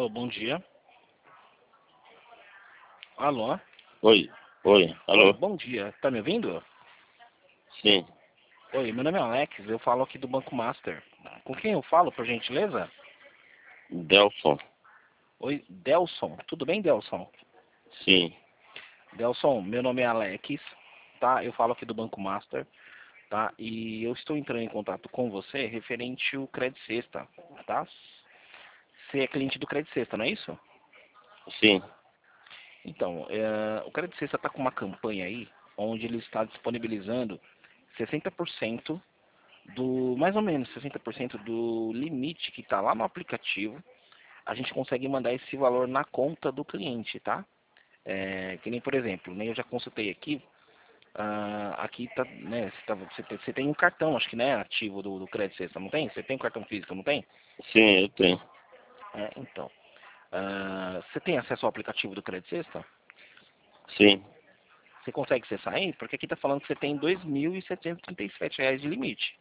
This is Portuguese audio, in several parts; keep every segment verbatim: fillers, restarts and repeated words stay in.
Alô, bom dia. Alô? Oi, oi, Oi, alô? bom dia. Tá me ouvindo? Sim, Oi, meu nome é Alex, eu falo aqui do Banco Master. Com quem eu falo, por gentileza? Delson, Oi, Delson. Tudo bem, Delson? sim, Delson, meu nome é Alex, tá? Eu falo aqui do Banco Master, tá? E eu estou entrando em contato com você referente ao Credit Sexta, tá? Você é cliente do Credit Sexta, não é isso? sim, Então, é, o Credit Sexta está com uma campanha aí, onde ele está disponibilizando sessenta por cento do, mais ou menos sessenta por cento do limite que está lá no aplicativo. A gente consegue mandar esse valor na conta do cliente, tá? É, que nem, por exemplo, né, eu já consultei aqui, ah, aqui tá, né, você, tá, você, tem, você tem um cartão, acho que, né, ativo do, do Credit Sexta, não tem? Você tem um cartão físico, não tem? sim, eu tenho. É, então. Ah, você tem acesso ao aplicativo do Credit Sexta? Sim, Você consegue acessar aí? Porque aqui está falando que você tem dois mil setecentos e trinta e sete reais de limite,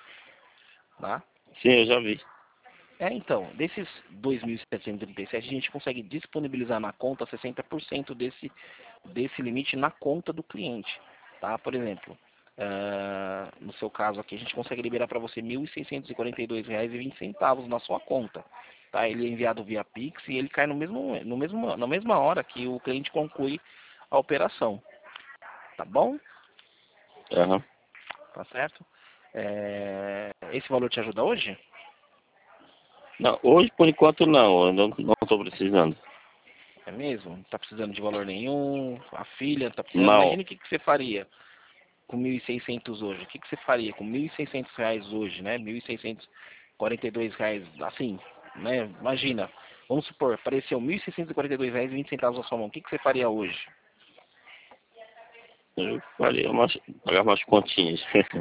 tá? sim, eu já vi. É, então, desses dois mil setecentos e trinta e sete, a gente consegue disponibilizar na conta sessenta por cento desse, desse limite na conta do cliente, tá? Por exemplo, ah, no seu caso aqui, a gente consegue liberar para você mil seiscentos e quarenta e dois reais e vinte centavos na sua conta, tá? Ele é enviado via Pix e ele cai no mesmo, no mesmo, na mesma hora que o cliente conclui a operação, tá bom? Aham. Tá certo? É, esse valor te ajuda hoje? Não, hoje por enquanto não, eu não, não tô precisando. É mesmo? Não tá precisando de valor nenhum? A filha tá precisando? Não, Imagina o que, que você faria com mil e seiscentos hoje. O que, que você faria com mil e seiscentos reais hoje, né? mil seiscentos e quarenta e dois reais, assim, né? Imagina. Vamos supor, apareceu mil seiscentos e quarenta e dois reais e vinte centavos na sua mão. O que, que você faria hoje? eu faria umas, pagar umas continhas.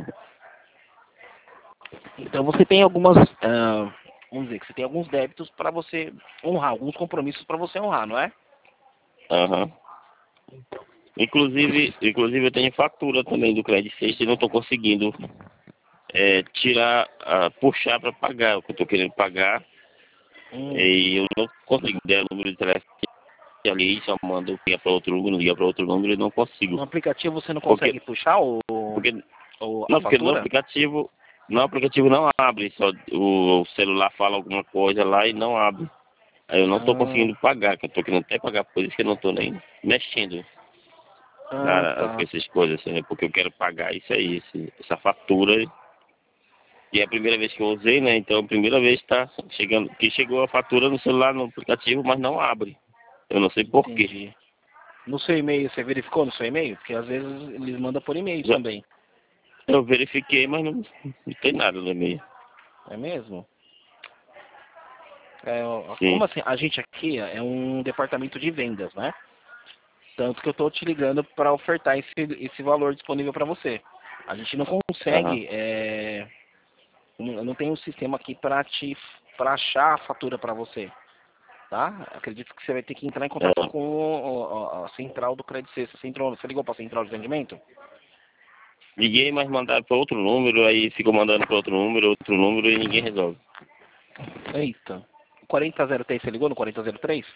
Então você tem algumas, ah, vamos dizer que você tem alguns débitos para você honrar, alguns compromissos para você honrar, não é? Aham. Inclusive, inclusive eu tenho fatura também do Credit Sexta e não tô conseguindo é, tirar, ah, puxar para pagar o que eu tô querendo pagar Hum. e eu não consigo der o número de telefone ali, só mando ligar para outro número, ligar para outro número e não consigo. No aplicativo você não Porque, consegue puxar o, porque o, a Não, porque no fatura? aplicativo, no aplicativo não abre, só o celular fala alguma coisa lá e não abre. Aí eu não estou Ah, conseguindo pagar, que eu tô querendo até pagar, por isso que eu não estou nem mexendo ah, na, com tá. essas coisas, assim, né? Porque eu quero pagar isso aí, esse, essa fatura. E é a primeira vez que eu usei, né? Então a primeira vez está chegando, que chegou a fatura no celular, no aplicativo, mas não abre. Eu não sei por quê. Entendi. No seu e-mail, você verificou no seu e-mail? Porque às vezes eles mandam por e-mail Já, também. eu verifiquei, mas não, não tem nada no e-mail. É mesmo? É, ó, Sim. como assim? A gente aqui é um departamento de vendas, né? Tanto que eu estou te ligando para ofertar esse, esse valor disponível para você. A gente não Aham. consegue, é, não não tem um sistema aqui para te para achar a fatura para você, tá? Acredito que você vai ter que entrar em contato É. com o- a, a central do Credit Suisse. Central, você ligou para a central de atendimento? Liguei, mas mandaram para outro número, aí ficou mandando para outro número, outro número e ninguém resolve. Eita. quarenta zero três, você ligou no quarenta zero três?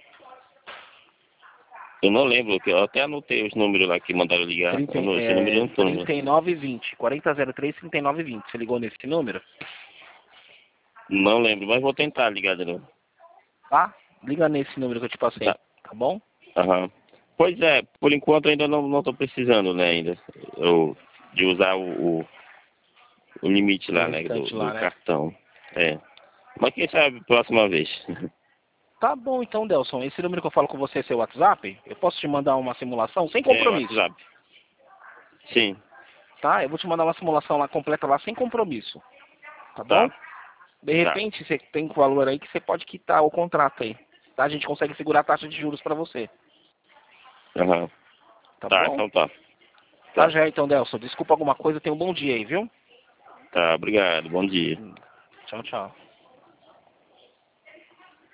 Eu não lembro, que eu até anotei os números lá que mandaram ligar. trinta, Eu não, esse número eu é, não tô lembrando. trinta e nove e vinte. quarenta zero três, trinta e nove e vinte. Você ligou nesse número? Não lembro, mas vou tentar ligar de novo. Tá? Liga nesse número que eu te Tá. passei, tá bom? Aham. Pois é, por enquanto ainda não, não tô precisando, né, ainda. Eu, de usar o, o, o limite O lá, né, do, restante do lá, né? cartão. É. Mas quem sabe próxima vez. Tá bom então, Delson. Esse número que eu falo com você é seu WhatsApp? Eu posso te mandar uma simulação sem É, compromisso, WhatsApp. Sim, tá? Eu vou te mandar uma simulação lá completa lá sem compromisso, tá bom? tá, De tá. repente você tem um valor aí que você pode quitar o contrato aí, tá? A gente consegue segurar a taxa de juros para você, Aham. tá Tá, bom? então tá. Tá Tá. já então, Delson. Desculpa alguma coisa, tenha um bom dia aí, viu? Tá, obrigado. Bom dia. Hum. Tchau, tchau.